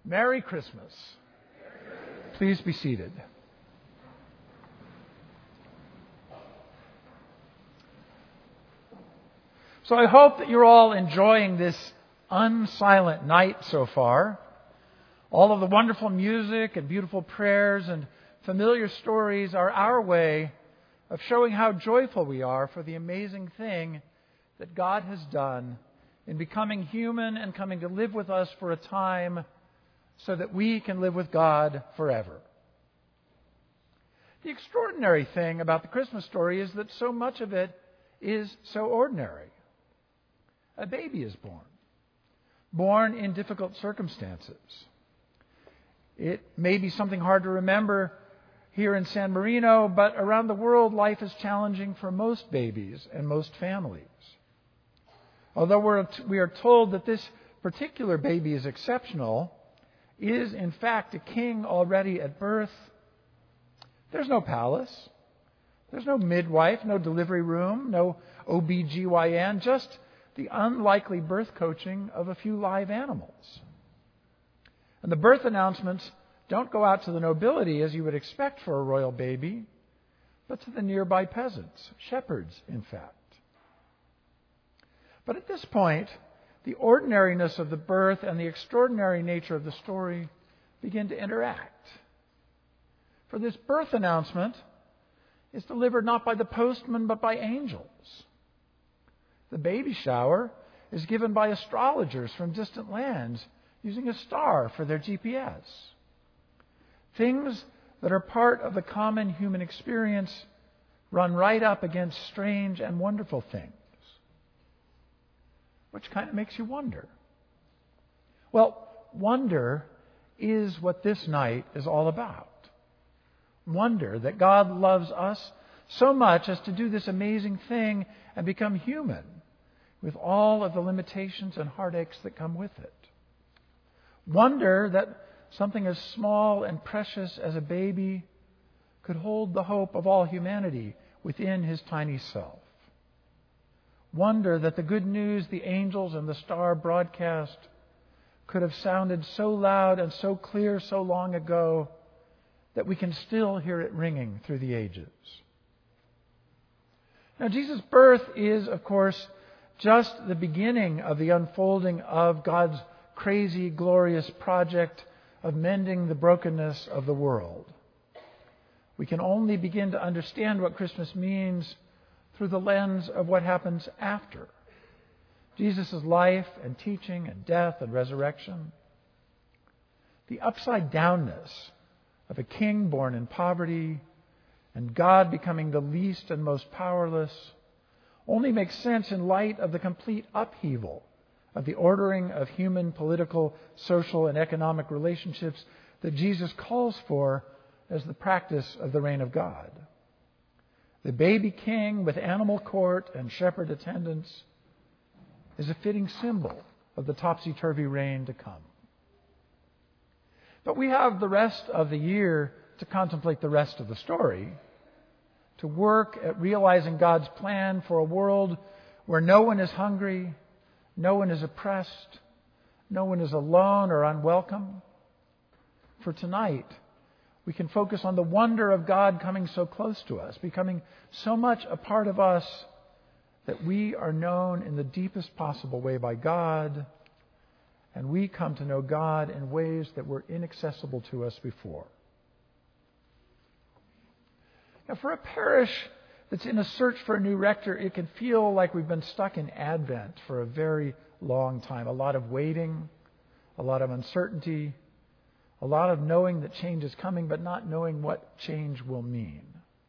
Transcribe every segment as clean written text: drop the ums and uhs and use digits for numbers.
Merry Christmas. Please be seated. So I hope that you're all enjoying this unsilent night so far. All of the wonderful music and beautiful prayers and familiar stories are our way of showing how joyful we are for the amazing thing that God has done in becoming human and coming to live with us for a time so that we can live with God forever. The extraordinary thing about the Christmas story is that so much of it is so ordinary. A baby is born in difficult circumstances. It may be something hard to remember here in San Marino, but around the world, life is challenging for most babies and most families. Although we are told that this particular baby is exceptional, is in fact a king already at birth. There's no palace. There's no midwife, no delivery room, no OBGYN, just the unlikely birth coaching of a few live animals. And the birth announcements don't go out to the nobility as you would expect for a royal baby, but to the nearby peasants, shepherds, in fact. But at this point, the ordinariness of the birth and the extraordinary nature of the story begin to interact. For this birth announcement is delivered not by the postman but by angels. The baby shower is given by astrologers from distant lands using a star for their GPS. Things that are part of the common human experience run right up against strange and wonderful things. Which kind of makes you wonder. Well, wonder is what this night is all about. Wonder that God loves us so much as to do this amazing thing and become human with all of the limitations and heartaches that come with it. Wonder that something as small and precious as a baby could hold the hope of all humanity within his tiny self. Wonder that the good news the angels and the star broadcast could have sounded so loud and so clear so long ago that we can still hear it ringing through the ages. Now, Jesus' birth is, of course, just the beginning of the unfolding of God's crazy, glorious project of mending the brokenness of the world. We can only begin to understand what Christmas means through the lens of what happens after Jesus' life and teaching and death and resurrection. The upside-downness of a king born in poverty and God becoming the least and most powerless only makes sense in light of the complete upheaval of the ordering of human, political, social, and economic relationships that Jesus calls for as the practice of the reign of God. The baby king with animal court and shepherd attendants is a fitting symbol of the topsy-turvy reign to come. But we have the rest of the year to contemplate the rest of the story, to work at realizing God's plan for a world where no one is hungry, no one is oppressed, no one is alone or unwelcome. For tonight, we can focus on the wonder of God coming so close to us, becoming so much a part of us that we are known in the deepest possible way by God, and we come to know God in ways that were inaccessible to us before. Now, for a parish that's in a search for a new rector, it can feel like we've been stuck in Advent for a very long time. A lot of waiting, a lot of uncertainty, a lot of knowing that change is coming, but not knowing what change will mean.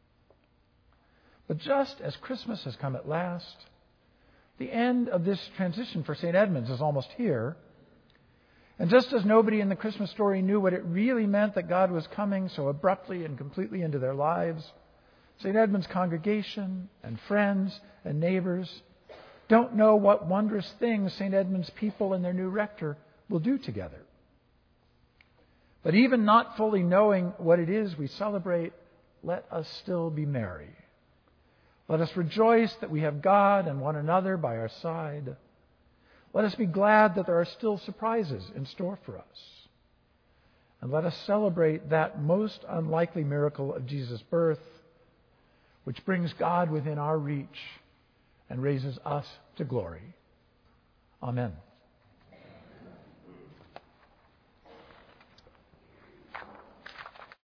But just as Christmas has come at last, the end of this transition for St. Edmunds is almost here. And just as nobody in the Christmas story knew what it really meant that God was coming so abruptly and completely into their lives, St. Edmund's congregation and friends and neighbors don't know what wondrous things St. Edmund's people and their new rector will do together. But even not fully knowing what it is we celebrate, let us still be merry. Let us rejoice that we have God and one another by our side. Let us be glad that there are still surprises in store for us. And let us celebrate that most unlikely miracle of Jesus' birth, which brings God within our reach and raises us to glory. Amen.